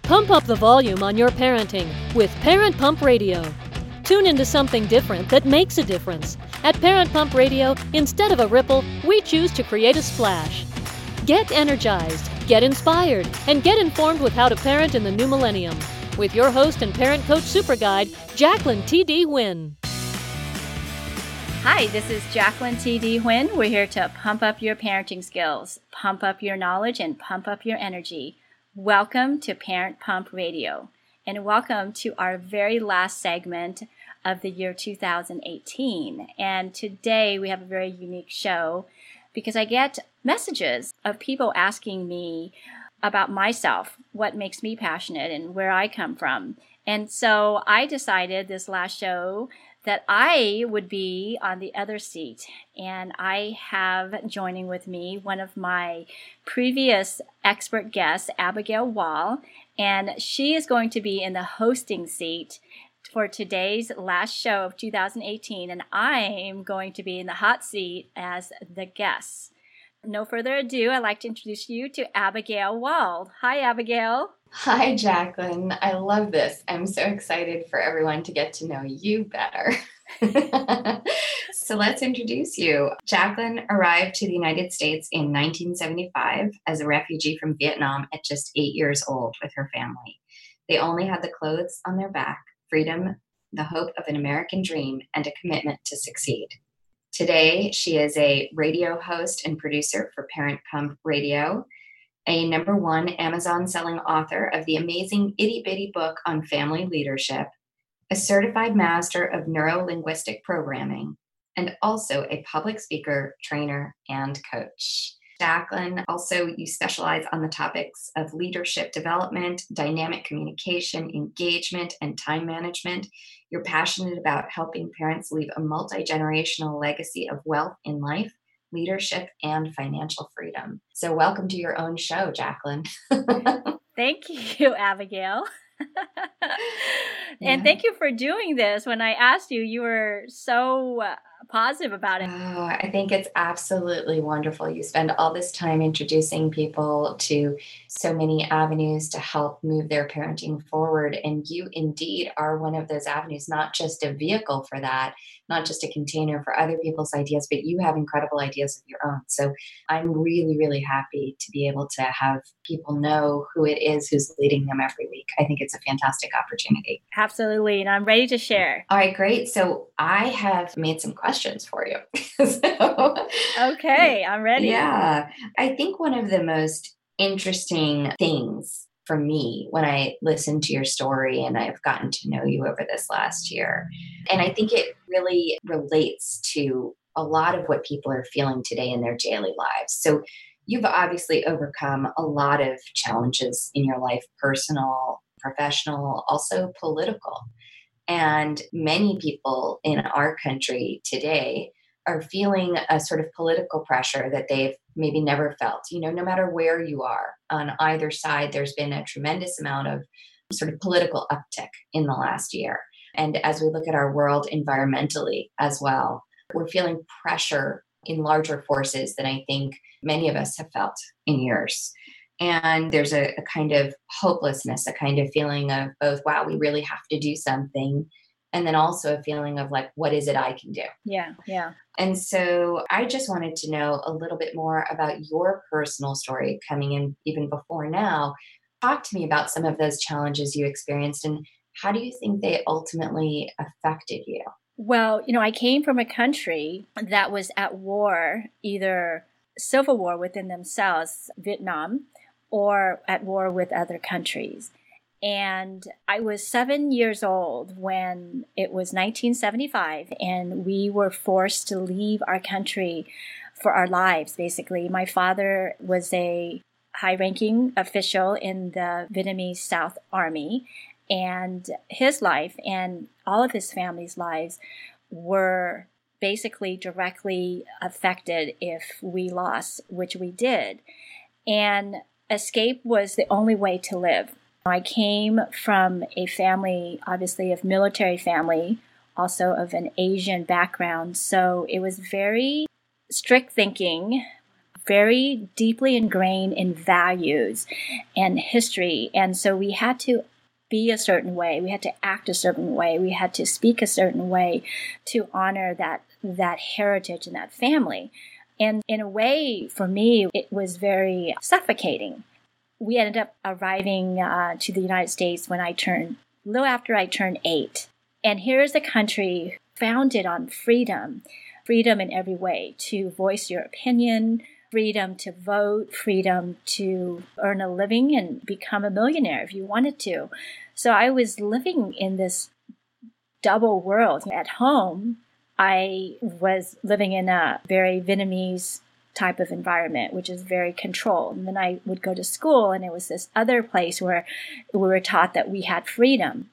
Pump up the volume on your parenting with Parent Pump Radio. Tune into something different that makes a difference. At Parent Pump Radio, instead of a ripple, we choose to create a splash. Get energized, get inspired, and get informed with how to parent in the new millennium. With your host and parent coach super guide, Jacqueline T.D. Huynh. Hi, this is Jacqueline T.D. Huynh. We're here to pump up your parenting skills, pump up your knowledge, and pump up your energy. Welcome to Parent Pump Radio, and welcome to our very last segment of the year 2018. And today we have a very unique show because I get messages of people asking me about myself, what makes me passionate and where I come from. And so I decided this last show that I would be on the other seat. And I have joining with me one of my previous expert guests, Abigail Wall, and she is going to be in the hosting seat for today's last show of 2018, and I'm going to be in the hot seat as the guest. No further ado, I'd like to introduce you to Abigail Wall. Hi, Abigail. Hi, Jacqueline. I love this. I'm so excited for everyone to get to know you better. So let's introduce you. Jacqueline arrived to the United States in 1975 as a refugee from Vietnam at just 8 years old with her family. They only had the clothes on their back, freedom, the hope of an American dream, and a commitment to succeed. Today, she is a radio host and producer for Parent Pump Radio, a #1 Amazon-selling author of the amazing Itty Bitty book on family leadership, a certified master of neuro-linguistic programming, and also a public speaker, trainer, and coach. Jacqueline, also you specialize on the topics of leadership development, dynamic communication, engagement, and time management. You're passionate about helping parents leave a multi-generational legacy of wealth in life, leadership, and financial freedom. So welcome to your own show, Jacqueline. Thank you, Abigail. And thank you for doing this. When I asked you, you were so positive about it. Oh, I think it's absolutely wonderful. You spend all this time introducing people to so many avenues to help move their parenting forward. And you indeed are one of those avenues, not just a vehicle for that, not just a container for other people's ideas, but you have incredible ideas of your own. So I'm really, really happy to be able to have people know who it is who's leading them every week. I think it's a fantastic opportunity. Absolutely. And I'm ready to share. All right, great. So I have made some questions for you. Okay, I'm ready. Yeah. I think one of the most interesting things for me when I listen to your story, and I've gotten to know you over this last year, and I think it really relates to a lot of what people are feeling today in their daily lives. So you've obviously overcome a lot of challenges in your life, personal, professional, also political. And many people in our country today are feeling a sort of political pressure that they've maybe never felt. You know, no matter where you are on either side, there's been a tremendous amount of sort of political uptick in the last year. And as we look at our world environmentally as well, we're feeling pressure in larger forces than I think many of us have felt in years. And there's a kind of hopelessness, a kind of feeling of both, wow, we really have to do something. And then also a feeling of like, what is it I can do? Yeah. And so I just wanted to know a little bit more about your personal story coming in even before now. Talk to me about some of those challenges you experienced and how do you think they ultimately affected you? Well, I came from a country that was at war, either civil war within themselves, Vietnam, or at war with other countries. And I was 7 years old when it was 1975, and we were forced to leave our country for our lives, basically. My father was a high-ranking official in the Vietnamese South Army, and his life and all of his family's lives were basically directly affected if we lost, which we did. And escape was the only way to live. I came from a family, obviously, of military family, also of an Asian background. So it was very strict thinking, very deeply ingrained in values and history. And so we had to be a certain way. We had to act a certain way. We had to speak a certain way to honor that heritage and that family. And in a way, for me, it was very suffocating. We ended up arriving to the United States when a little after I turned 8. And here's a country founded on freedom in every way, to voice your opinion, freedom to vote, freedom to earn a living and become a millionaire if you wanted to. So I was living in this double world. At home, I was living in a very Vietnamese type of environment, which is very controlled. And then I would go to school, and it was this other place where we were taught that we had freedom.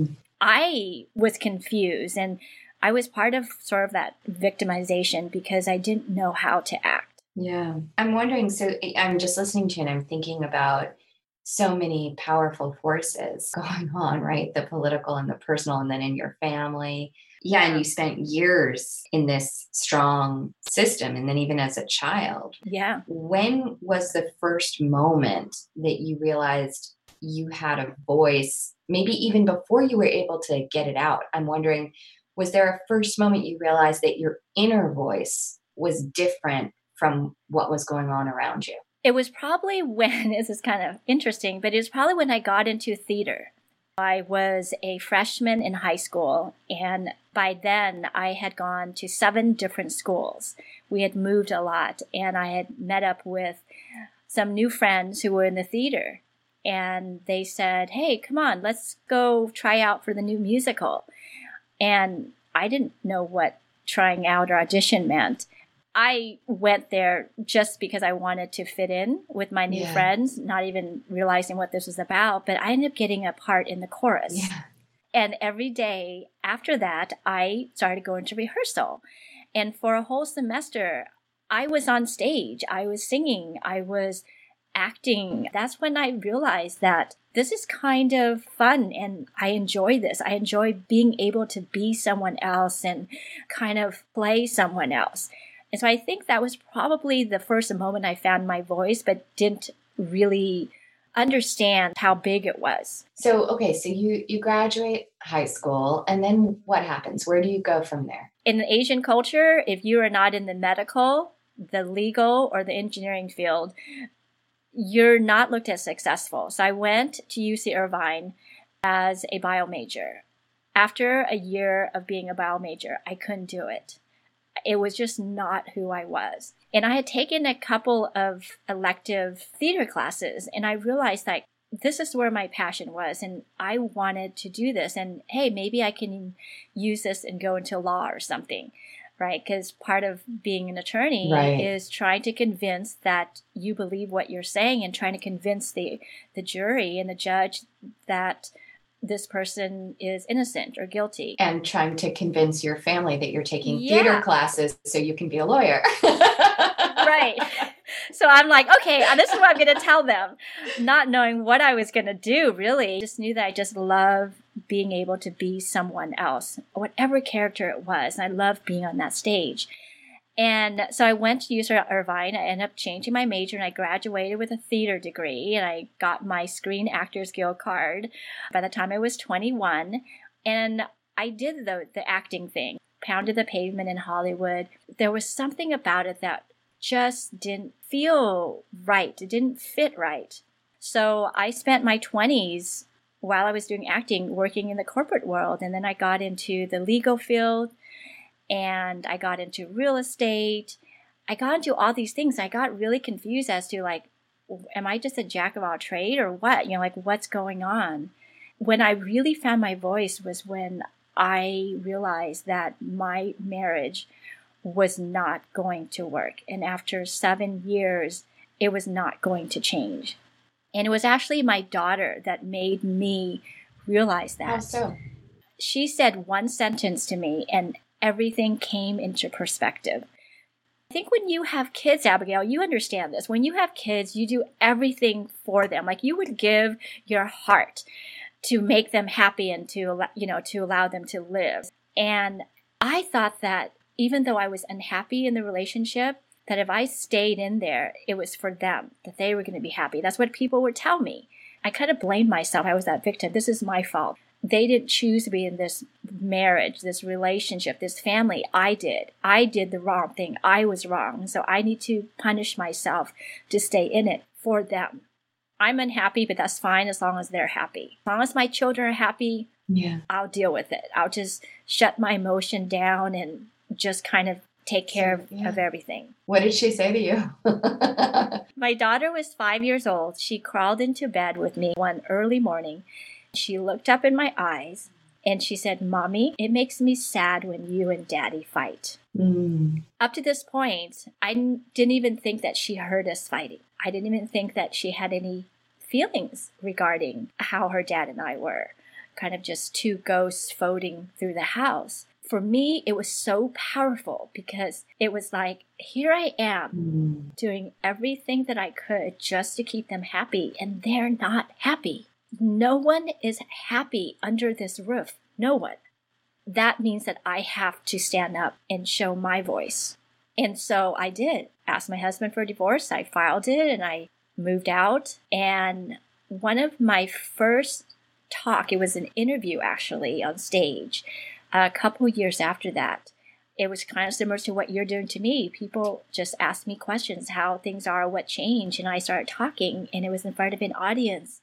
I was confused, and I was part of sort of that victimization because I didn't know how to act. Yeah. I'm wondering, so I'm just listening to you and I'm thinking about so many powerful forces going on, right? The political and the personal, and then in your family. Yeah. And you spent years in this strong system. And then even as a child. Yeah. When was the first moment that you realized you had a voice, maybe even before you were able to get it out? I'm wondering, was there a first moment you realized that your inner voice was different from what was going on around you? It was probably when, this is kind of interesting, but it was probably when I got into theater. I was a freshman in high school, and by then I had gone to 7 different schools. We had moved a lot, and I had met up with some new friends who were in the theater. And they said, hey, come on, let's go try out for the new musical. And I didn't know what trying out or audition meant. I went there just because I wanted to fit in with my new friends, not even realizing what this was about. But I ended up getting a part in the chorus. Yeah. And every day after that, I started going to rehearsal. And for a whole semester, I was on stage. I was singing. I was acting. That's when I realized that this is kind of fun and I enjoy this. I enjoy being able to be someone else and kind of play someone else. And so I think that was probably the first moment I found my voice, but didn't really understand how big it was. So, okay, so you graduate high school, and then what happens? Where do you go from there? In the Asian culture, if you are not in the medical, the legal, or the engineering field, you're not looked as successful. So I went to UC Irvine as a bio major. After a year of being a bio major, I couldn't do it. It was just not who I was. And I had taken a couple of elective theater classes, and I realized that this is where my passion was, and I wanted to do this. And hey, maybe I can use this and go into law or something, right? Because part of being an attorney is trying to convince that you believe what you're saying and trying to convince the jury and the judge that this person is innocent or guilty. And trying to convince your family that you're taking theater classes so you can be a lawyer. Right. So I'm like, okay, this is what I'm going to tell them. Not knowing what I was going to do, really. Just knew that I just love being able to be someone else, whatever character it was. And I loved being on that stage. And so I went to UC Irvine. I ended up changing my major, and I graduated with a theater degree, and I got my Screen Actors Guild card by the time I was 21. And I did the acting thing, pounded the pavement in Hollywood. There was something about it that just didn't feel right. It didn't fit right. So I spent my 20s while I was doing acting, working in the corporate world. And then I got into the legal field, and I got into real estate. I got into all these things. I got really confused as to, like, am I just a jack of all trade or what? You know, like, what's going on? When I really found my voice was when I realized that my marriage was not going to work. And after 7 years, it was not going to change. And it was actually my daughter that made me realize that. How so? She said one sentence to me, and everything came into perspective. I think when you have kids, Abigail, you understand this. When you have kids, you do everything for them. Like, you would give your heart to make them happy and to allow them to live. And I thought that even though I was unhappy in the relationship, that if I stayed in there, it was for them, that they were going to be happy. That's what people would tell me. I kind of blamed myself. I was that victim. This is my fault. They didn't choose to be in this marriage, this relationship, this family. I did. I did the wrong thing. I was wrong. So I need to punish myself to stay in it for them. I'm unhappy, but that's fine as long as they're happy. As long as my children are happy, I'll deal with it. I'll just shut my emotion down and just kind of take care of everything. What did she say to you? My daughter was 5 years old. She crawled into bed with me one early morning. She looked up in my eyes and she said, "Mommy, it makes me sad when you and Daddy fight." Up to this point, I didn't even think that she heard us fighting. I didn't even think that she had any feelings regarding how her dad and I were. Kind of just two ghosts floating through the house. For me, it was so powerful because it was like, here I am doing everything that I could just to keep them happy, and they're not happy. No one is happy under this roof. No one. That means that I have to stand up and show my voice. And so I did. Asked my husband for a divorce. I filed it and I moved out. And one of my first it was an interview actually on stage a couple years after that. It was kind of similar to what you're doing to me. People just asked me questions, how things are, what changed. And I started talking and it was in front of an audience.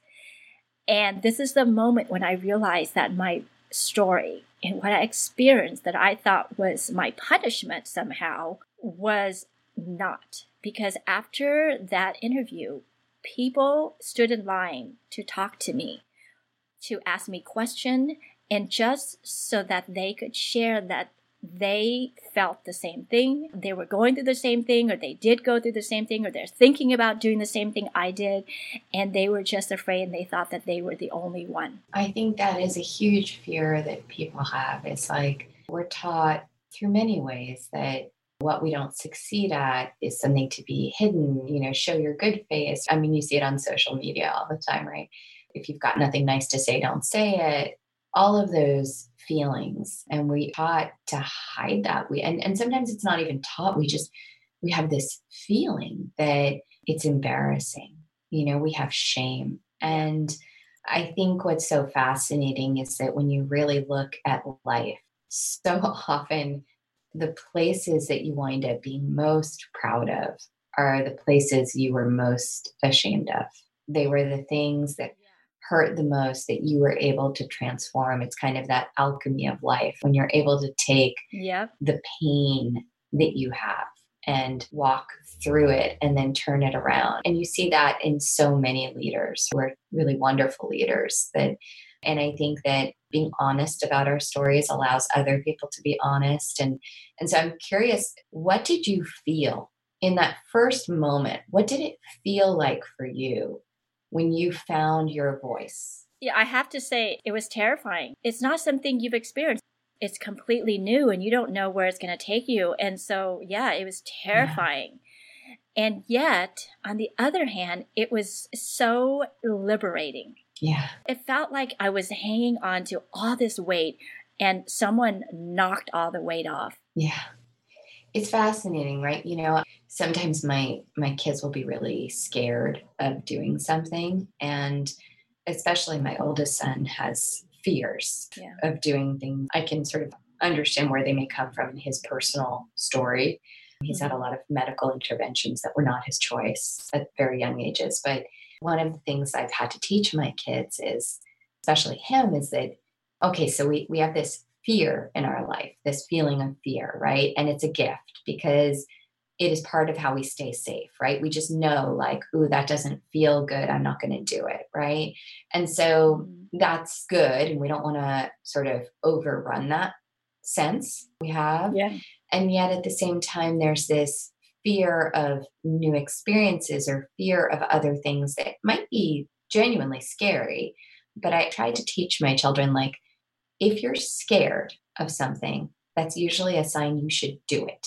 And this is the moment when I realized that my story and what I experienced that I thought was my punishment somehow was not. Because after that interview, people stood in line to talk to me, to ask me questions, and just so that they could share that they felt the same thing, they were going through the same thing, or they did go through the same thing, or they're thinking about doing the same thing I did, and they were just afraid and they thought that they were the only one. I think that is a huge fear that people have. It's like we're taught through many ways that what we don't succeed at is something to be hidden, show your good face. I mean, you see it on social media all the time, right? If you've got nothing nice to say, don't say it. All of those feelings. And we taught to hide that. And sometimes it's not even taught. We have this feeling that it's embarrassing. We have shame. And I think what's so fascinating is that when you really look at life, so often the places that you wind up being most proud of are the places you were most ashamed of. They were the things that hurt the most that you were able to transform. It's kind of that alchemy of life when you're able to take the pain that you have and walk through it and then turn it around. And you see that in so many leaders who are really wonderful leaders. And I think that being honest about our stories allows other people to be honest. And so I'm curious, what did you feel in that first moment? What did it feel like for you when you found your voice? Yeah, I have to say it was terrifying. It's not something you've experienced. It's completely new and you don't know where it's going to take you. And so, it was terrifying. Yeah. And yet, on the other hand, it was so liberating. Yeah. It felt like I was hanging on to all this weight and someone knocked all the weight off. Yeah. It's fascinating, right? Sometimes my kids will be really scared of doing something. And especially my oldest son has fears of doing things. I can sort of understand where they may come from in his personal story. He's had a lot of medical interventions that were not his choice at very young ages. But one of the things I've had to teach my kids is, especially him, is that, okay, so we have this fear in our life, this feeling of fear, right? And it's a gift because it is part of how we stay safe, right? We just know like, ooh, that doesn't feel good. I'm not going to do it, right? And so that's good. And we don't want to sort of overrun that sense we have. Yeah. And yet at the same time, there's this fear of new experiences or fear of other things that might be genuinely scary. But I try to teach my children, like, if you're scared of something, that's usually a sign you should do it.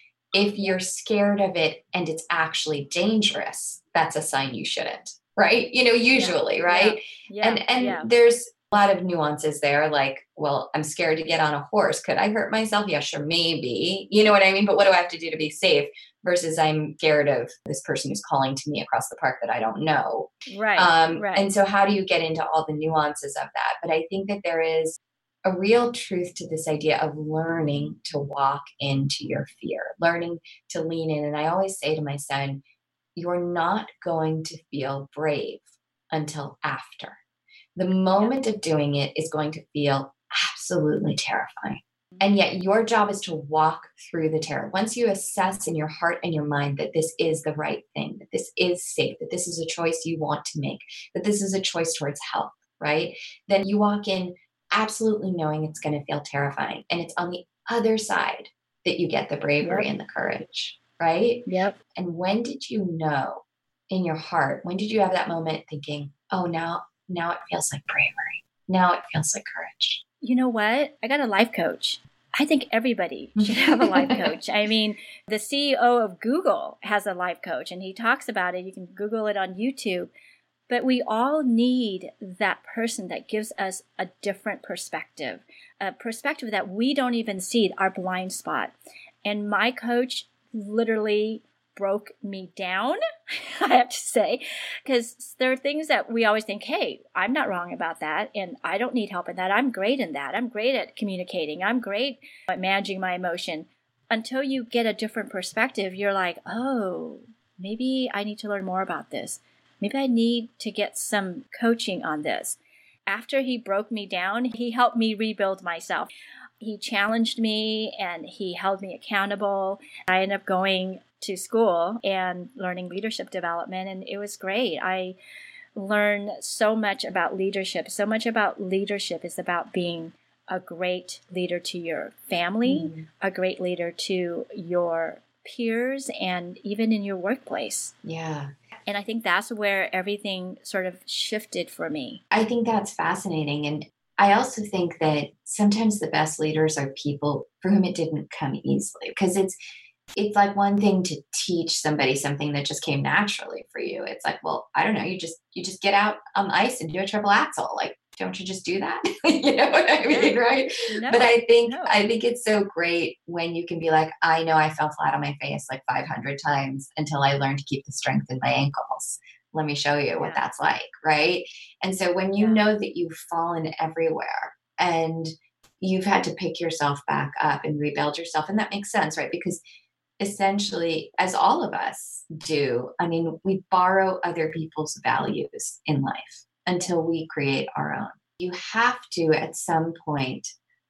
If you're scared of it and it's actually dangerous, that's a sign you shouldn't, right? Usually, right? Yeah. And there's A lot of nuances there, like, well, I'm scared to get on a horse. Could I hurt myself? Yeah, sure, maybe. You know what I mean? But what do I have to do to be safe? Versus I'm scared of this person who's calling to me across the park that I don't know. Right. Right. And so how do you get into all the nuances of that? But I think that there is a real truth to this idea of learning to walk into your fear, learning to lean in. And I always say to my son, you're not going to feel brave until after. The moment of doing it is going to feel absolutely terrifying. And yet your job is to walk through the terror. Once you assess in your heart and your mind that this is the right thing, that this is safe, that this is a choice you want to make, that this is a choice towards health, right? Then you walk in absolutely knowing it's going to feel terrifying. And it's on the other side that you get the bravery and the courage, right? Yep. And when did you know in your heart, when did you have that moment thinking, oh, now it feels like bravery. Now it feels like courage. You know what? I got a life coach. I think everybody should have a life coach. I mean, the CEO of Google has a life coach, and he talks about it. You can Google it on YouTube. But we all need that person that gives us a different perspective, a perspective that we don't even see, our blind spot. And my coach literally broke me down, I have to say, because there are things that we always think, hey, I'm not wrong about that, and I don't need help in that. I'm great in that. I'm great at communicating. I'm great at managing my emotion. Until you get a different perspective, you're like, oh, maybe I need to learn more about this. Maybe I need to get some coaching on this. After he broke me down, he helped me rebuild myself. He challenged me and he held me accountable. I ended up going to school and learning leadership development, and it was great. I learned so much about leadership. So much about leadership is about being a great leader to your family, a great leader to your peers, and even in your workplace. Yeah. And I think that's where everything sort of shifted for me. I think that's fascinating. And I also think that sometimes the best leaders are people for whom it didn't come easily, because it's like one thing to teach somebody something that just came naturally for you. It's like, well, I don't know, you just get out on the ice and do a triple axel. Like, don't you just do that? You know what I mean, right? No, but I think it's so great when you can be like, I know I fell flat on my face like 500 times until I learned to keep the strength in my ankles. Let me show you what that's like, right? And so when you know that you've fallen everywhere and you've had to pick yourself back up and rebuild yourself, and that makes sense, right? Because essentially, as all of us do, I mean, we borrow other people's values in life until we create our own. You have to, at some point,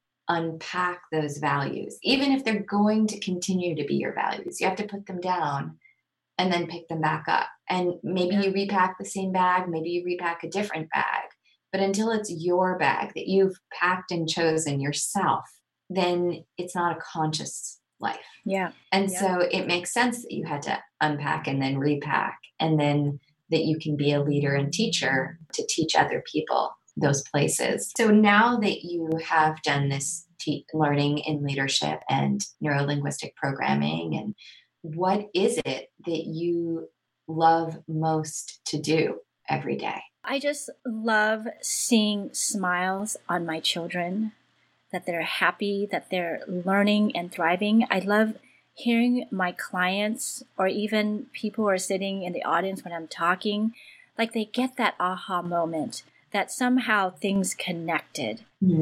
unpack those values, even if they're going to continue to be your values. You have to put them down and then pick them back up. And maybe you repack the same bag, maybe you repack a different bag. But until it's your bag that you've packed and chosen yourself, then it's not a conscious life. Yeah. And so it makes sense that you had to unpack and then repack, and then that you can be a leader and teacher to teach other people those places. So now that you have done this learning in leadership and neuro-linguistic programming, and what is it that you love most to do every day? I just love seeing smiles on my children, that they're happy, that they're learning and thriving. I love hearing my clients or even people who are sitting in the audience when I'm talking, like they get that aha moment that somehow things connected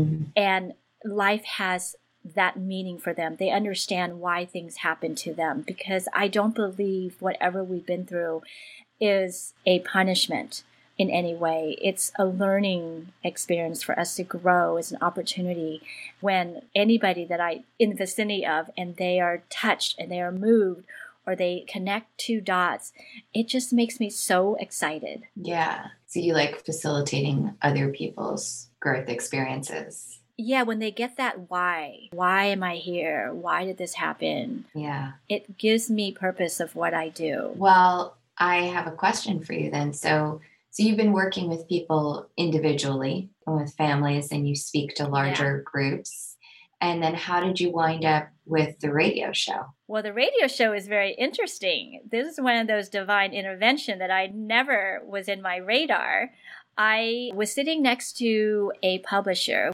and life has that meaning for them. They understand why things happen to them, because I don't believe whatever we've been through is a punishment in any way. It's a learning experience for us to grow, as an opportunity. When anybody that I in the vicinity of, and they are touched and they are moved, or they connect two dots, it just makes me so excited. Yeah. So you like facilitating other people's growth experiences. Yeah, when they get that why am I here? Why did this happen? Yeah. It gives me purpose of what I do. Well, I have a question for you then. So you've been working with people individually and with families, and you speak to larger groups. And then how did you wind up with the radio show? Well, the radio show is very interesting. This is one of those divine intervention that I never was in my radar. I was sitting next to a publisher.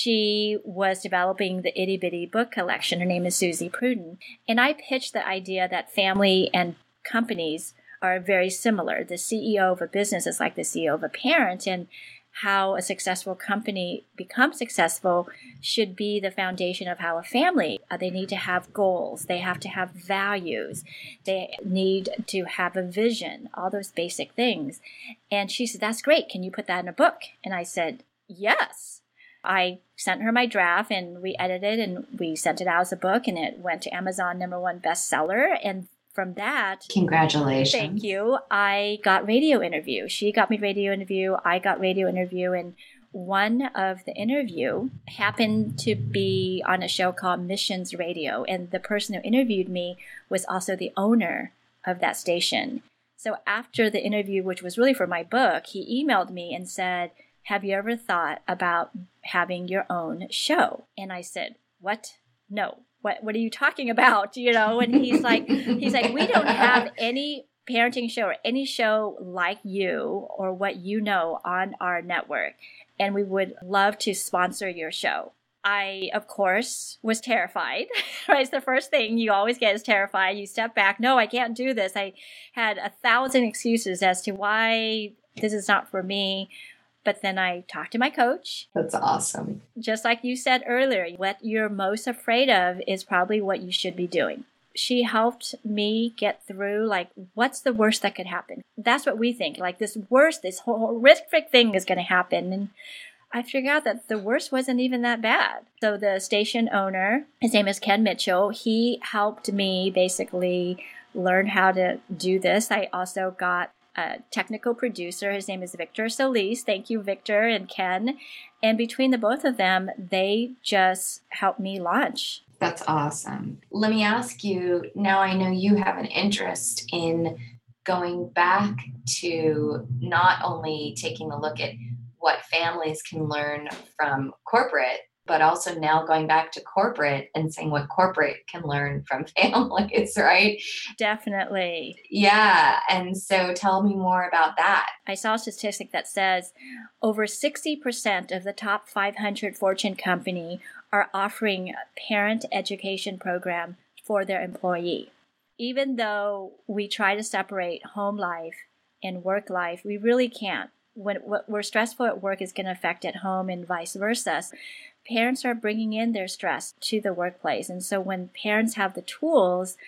She was developing the Itty Bitty book collection. Her name is Susie Pruden. And I pitched the idea that family and companies are very similar. The CEO of a business is like the CEO of a parent, and how a successful company becomes successful should be the foundation of how a family, they need to have goals. They have to have values. They need to have a vision, all those basic things. And she said, that's great. Can you put that in a book? And I said, yes. I sent her my draft and we edited and we sent it out as a book, and it went to Amazon #1 bestseller. And from that, congratulations. Thank you. I got radio interview. She got me radio interview. I got radio interview. And one of the interview happened to be on a show called Missions Radio. And the person who interviewed me was also the owner of that station. So after the interview, which was really for my book, he emailed me and said, have you ever thought about having your own show? And I said, what? No. What are you talking about? And he's like, we don't have any parenting show or any show like you or what you know on our network. And we would love to sponsor your show. I, of course, was terrified, right? It's the first thing you always get is terrified. You step back. No, I can't do this. I had 1,000 excuses as to why this is not for me. But then I talked to my coach. That's awesome. Just like you said earlier, what you're most afraid of is probably what you should be doing. She helped me get through, like, what's the worst that could happen? That's what we think. Like, this horrific thing is going to happen. And I figured out that the worst wasn't even that bad. So the station owner, his name is Ken Mitchell, he helped me basically learn how to do this. I also got a technical producer. His name is Victor Solis. Thank you, Victor and Ken. And between the both of them, they just helped me launch. That's awesome. Let me ask you, now I know you have an interest in going back to not only taking a look at what families can learn from corporate, but also now going back to corporate and saying what corporate can learn from families, right? Definitely. Yeah. And so tell me more about that. I saw a statistic that says over 60% of the top 500 Fortune company are offering a parent education program for their employee. Even though we try to separate home life and work life, we really can't. When what we're stressful at work is going to affect at home and vice versa. Parents are bringing in their stress to the workplace. And so when parents have the tools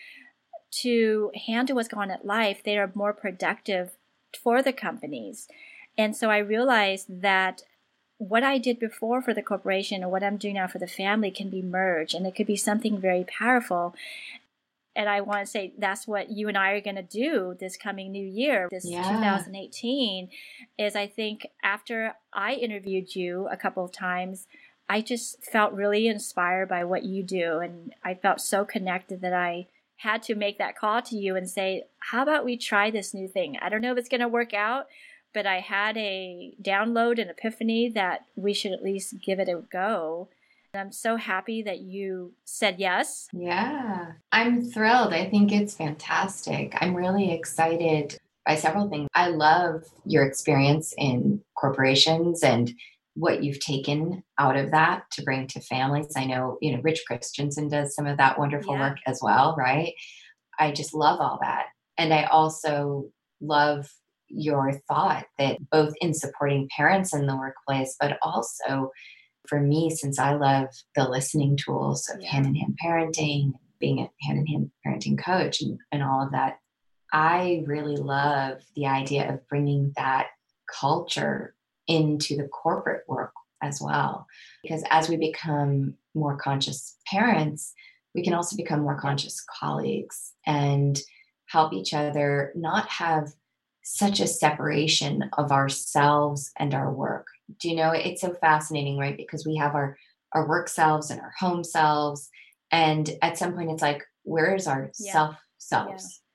to handle what's going on at life, they are more productive for the companies. And so I realized that what I did before for the corporation and what I'm doing now for the family can be merged, and it could be something very powerful. And I want to say that's what you and I are going to do this coming new year, this 2018, is I think after I interviewed you a couple of times, I just felt really inspired by what you do. And I felt so connected that I had to make that call to you and say, how about we try this new thing? I don't know if it's going to work out, but I had a download and epiphany that we should at least give it a go. And I'm so happy that you said yes. Yeah, I'm thrilled. I think it's fantastic. I'm really excited by several things. I love your experience in corporations and what you've taken out of that to bring to families. I know, Rich Christensen does some of that wonderful work as well, right? I just love all that. And I also love your thought that both in supporting parents in the workplace, but also for me, since I love the listening tools of hand-in-hand parenting, being a hand-in-hand parenting coach and all of that, I really love the idea of bringing that culture into the corporate work as well. Because as we become more conscious parents, we can also become more conscious colleagues and help each other not have such a separation of ourselves and our work. Do you know, it's so fascinating, right? Because we have our work selves and our home selves. And at some point it's like, where is our selves?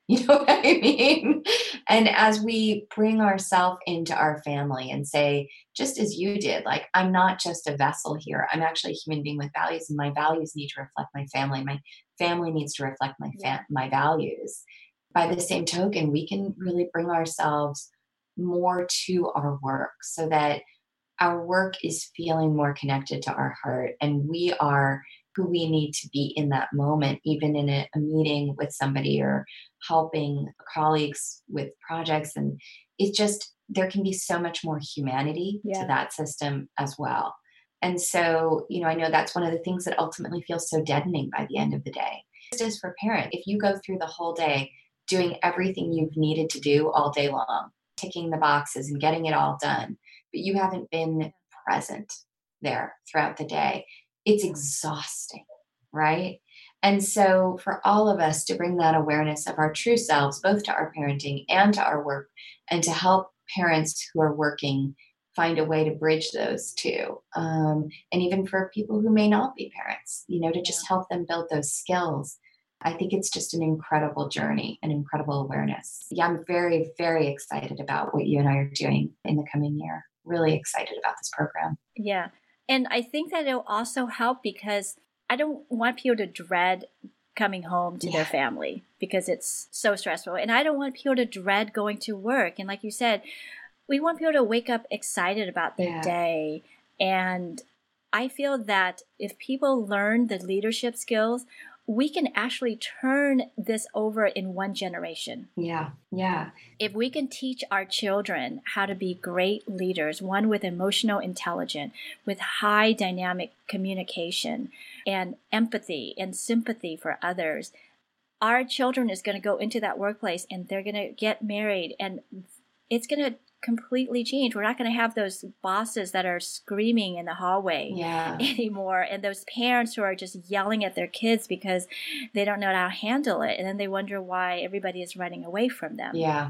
You know what I mean? And as we bring ourselves into our family and say, just as you did, like, I'm not just a vessel here. I'm actually a human being with values, and my values need to reflect my family. My family needs to reflect my values. By the same token, we can really bring ourselves more to our work so that our work is feeling more connected to our heart, and we are who we need to be in that moment, even in a meeting with somebody or helping colleagues with projects. And it just, there can be so much more humanity to Yeah. that system as well. And so, I know that's one of the things that ultimately feels so deadening by the end of the day. Just as for parent, if you go through the whole day doing everything you've needed to do all day long, ticking the boxes and getting it all done, but you haven't been present there throughout the day, it's exhausting, right? And so, for all of us to bring that awareness of our true selves, both to our parenting and to our work, and to help parents who are working find a way to bridge those two. And even for people who may not be parents, to Yeah. just help them build those skills. I think it's just an incredible journey, an incredible awareness. Yeah, I'm very, very excited about what you and I are doing in the coming year. Really excited about this program. Yeah. And I think that it'll also help because I don't want people to dread coming home to their family because it's so stressful. And I don't want people to dread going to work. And like you said, we want people to wake up excited about their day. And I feel that if people learn the leadership skills, we can actually turn this over in one generation. Yeah. If we can teach our children how to be great leaders, one with emotional intelligence, with high dynamic communication and empathy and sympathy for others, our children is going to go into that workplace and they're going to get married, and it's going to completely change. We're not going to have those bosses that are screaming in the hallway anymore, and those parents who are just yelling at their kids because they don't know how to handle it, and then they wonder why everybody is running away from them. Yeah.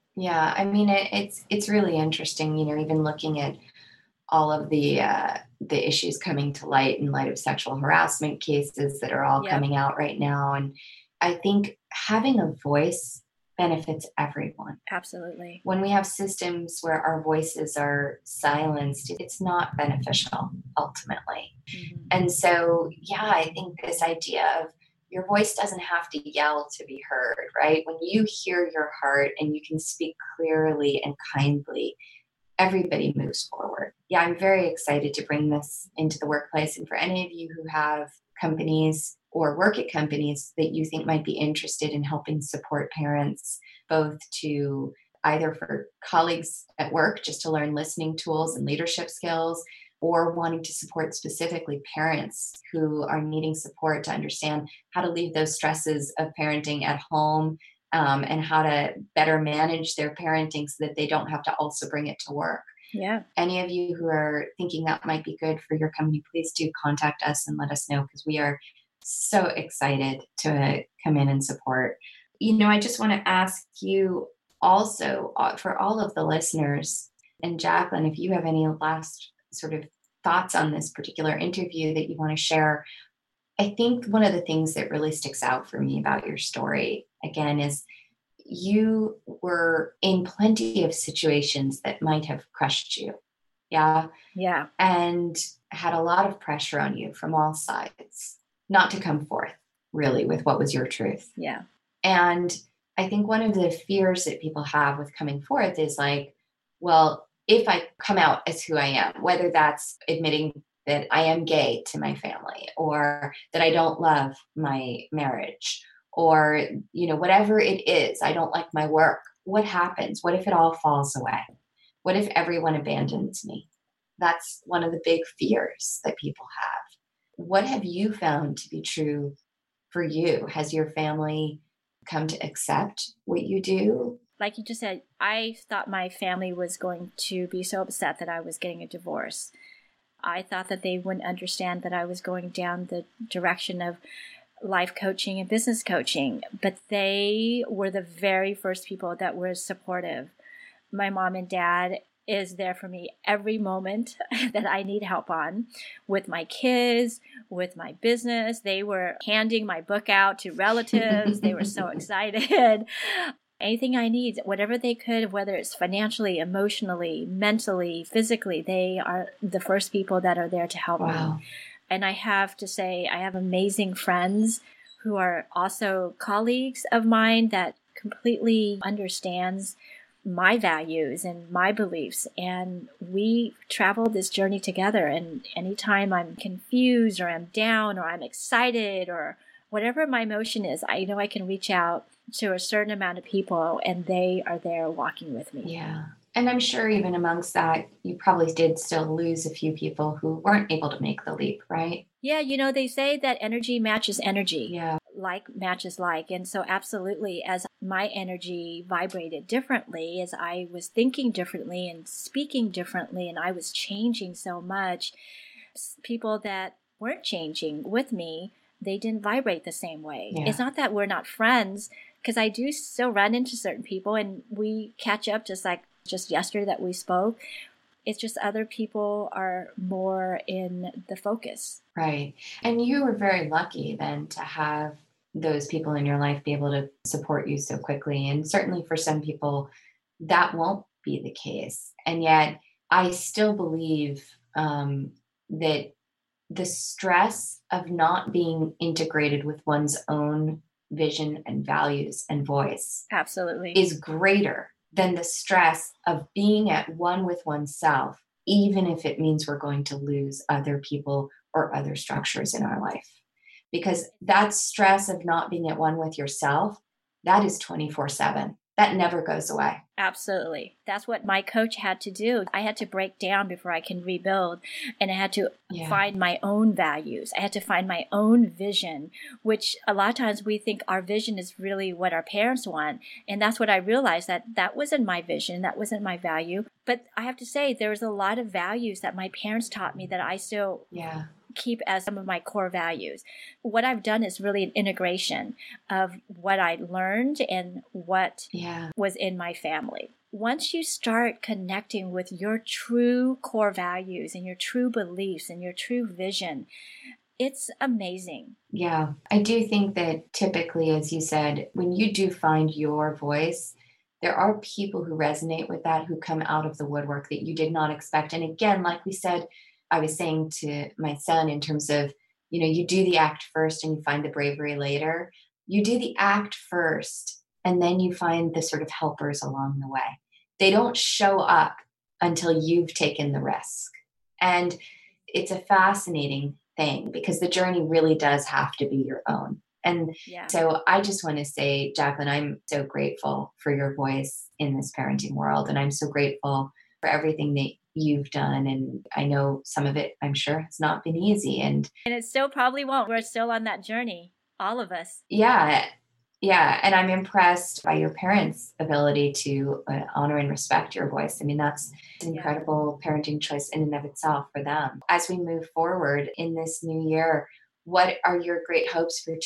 I mean, it's really interesting. Even looking at all of the issues coming to light in light of sexual harassment cases that are all coming out right now, and I think having a voice benefits everyone. Absolutely. When we have systems where our voices are silenced, it's not beneficial ultimately. Mm-hmm. And so, I think this idea of your voice doesn't have to yell to be heard, right? When you hear your heart and you can speak clearly and kindly, everybody moves forward. I'm very excited to bring this into the workplace. And for any of you who have companies or work at companies that you think might be interested in helping support parents, both to either for colleagues at work, just to learn listening tools and leadership skills, or wanting to support specifically parents who are needing support to understand how to leave those stresses of parenting at home, and how to better manage their parenting so that they don't have to also bring it to work. Yeah. Any of you who are thinking that might be good for your company, please do contact us and let us know, because we are so excited to come in and support. I just want to ask you also, for all of the listeners, and Jacqueline, if you have any last sort of thoughts on this particular interview that you want to share. I think one of the things that really sticks out for me about your story, again, is you were in plenty of situations that might have crushed you. Yeah. And had a lot of pressure on you from all sides not to come forth really with what was your truth. Yeah. And I think one of the fears that people have with coming forth is like, well, if I come out as who I am, whether that's admitting that I am gay to my family, or that I don't love my marriage, or, whatever it is, I don't like my work. What happens? What if it all falls away? What if everyone abandons me? That's one of the big fears that people have. What have you found to be true for you? Has your family come to accept what you do? Like you just said, I thought my family was going to be so upset that I was getting a divorce. I thought that they wouldn't understand that I was going down the direction of life coaching and business coaching, but they were the very first people that were supportive. My mom and dad is there for me every moment that I need help on, with my kids, with my business. They were handing my book out to relatives. They were so excited. Anything I need, whatever they could, whether it's financially, emotionally, mentally, physically, they are the first people that are there to help Wow. me. And I have to say, I have amazing friends who are also colleagues of mine that completely understands my values and my beliefs. And we travel this journey together. And anytime I'm confused or I'm down or I'm excited or whatever my emotion is, I know I can reach out to a certain amount of people and they are there walking with me. Yeah. And I'm sure even amongst that, you probably did still lose a few people who weren't able to make the leap, right? Yeah, they say that energy matches energy. Yeah. Like matches like. And so absolutely, as my energy vibrated differently, as I was thinking differently and speaking differently, and I was changing so much, people that weren't changing with me, they didn't vibrate the same way. Yeah. It's not that we're not friends, because I do still run into certain people and we catch up just like just yesterday that we spoke. It's just other people are more in the focus. Right. And you were very lucky then to have those people in your life be able to support you so quickly. And certainly for some people, that won't be the case. And yet, I still believe that the stress of not being integrated with one's own vision and values and voice Absolutely is greater than the stress of being at one with oneself, even if it means we're going to lose other people or other structures in our life. Because that stress of not being at one with yourself, that is 24/7. That never goes away. Absolutely. That's what my coach had to do. I had to break down before I can rebuild. And I had to find my own values. I had to find my own vision, which a lot of times we think our vision is really what our parents want. And that's what I realized, that wasn't my vision. That wasn't my value. But I have to say, there was a lot of values that my parents taught me that I still keep as some of my core values. What I've done is really an integration of what I learned and what was in my family. Once you start connecting with your true core values and your true beliefs and your true vision, it's amazing. Yeah, I do think that typically, as you said, when you do find your voice, there are people who resonate with that, who come out of the woodwork that you did not expect. And again, like we said, I was saying to my son in terms of, you do the act first and you find the bravery later. You do the act first and then you find the sort of helpers along the way. They don't show up until you've taken the risk. And it's a fascinating thing because the journey really does have to be your own. And so I just want to say, Jacqueline, I'm so grateful for your voice in this parenting world. And I'm so grateful for everything that you've done. And I know some of it, I'm sure, has not been easy. And it still probably won't. We're still on that journey, all of us. Yeah. And I'm impressed by your parents' ability to honor and respect your voice. I mean, that's an incredible parenting choice in and of itself for them. As we move forward in this new year, what are your great hopes for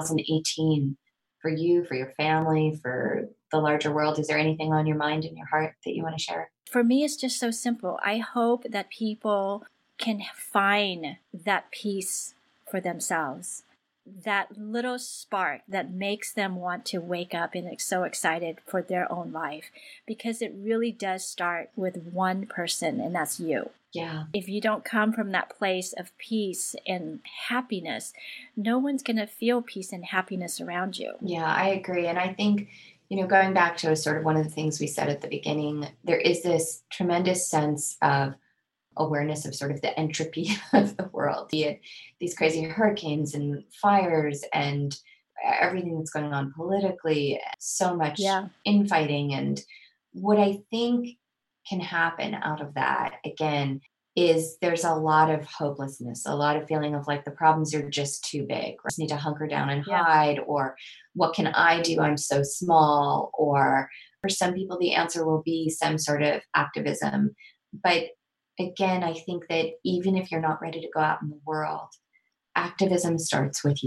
2018 for you, for your family, for the larger world? Is there anything on your mind and your heart that you want to share? For me, it's just so simple. I hope that people can find that peace for themselves, that little spark that makes them want to wake up and so excited for their own life, because it really does start with one person, and that's you. Yeah. If you don't come from that place of peace and happiness, no one's going to feel peace and happiness around you. Yeah, I agree. And I think, going back to sort of one of the things we said at the beginning, there is this tremendous sense of awareness of sort of the entropy of the world, be it these crazy hurricanes and fires and everything that's going on politically, so much infighting. And what I think can happen out of that, again, is there's a lot of hopelessness, a lot of feeling of like the problems are just too big, or I just need to hunker down and hide, or what can I do? I'm so small. Or for some people, the answer will be some sort of activism. But again, I think that even if you're not ready to go out in the world, activism starts with you.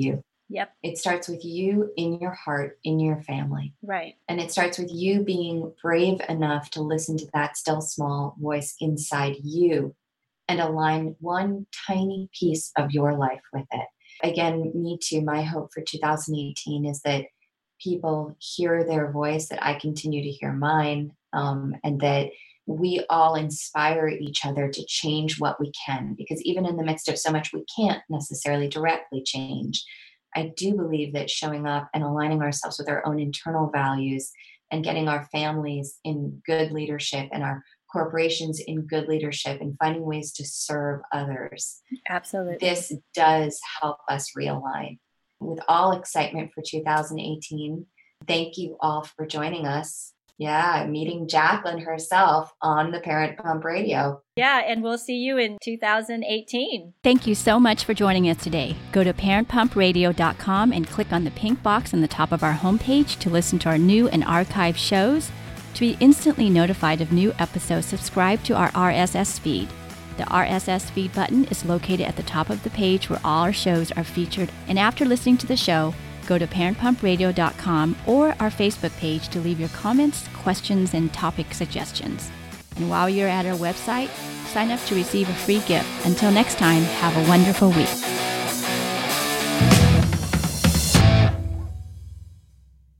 Yep. It starts with you in your heart, in your family. Right. And it starts with you being brave enough to listen to that still small voice inside you and align one tiny piece of your life with it. Again, me too, my hope for 2018 is that people hear their voice, that I continue to hear mine, and that we all inspire each other to change what we can. Because even in the midst of so much we can't necessarily directly change, I do believe that showing up and aligning ourselves with our own internal values and getting our families in good leadership and our corporations in good leadership and finding ways to serve others. Absolutely. This does help us realign. With all excitement for 2018, thank you all for joining us. Yeah, meeting Jacqueline herself on the Parent Pump Radio. Yeah, and we'll see you in 2018. Thank you so much for joining us today. Go to parentpumpradio.com and click on the pink box on the top of our homepage to listen to our new and archived shows. To be instantly notified of new episodes, subscribe to our RSS feed. The RSS feed button is located at the top of the page where all our shows are featured. And after listening to the show, go to parentpumpradio.com or our Facebook page to leave your comments, questions, and topic suggestions. And while you're at our website, sign up to receive a free gift. Until next time, have a wonderful week.